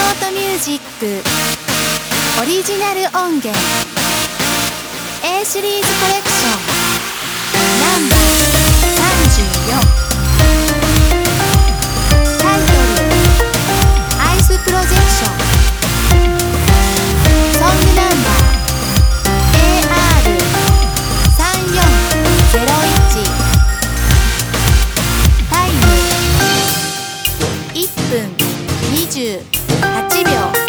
トミュージックオリジナル音源 A シリーズコレクションナンバー34タイトルアイスプロジェクションソングナンバー AR3401 タイム1分28秒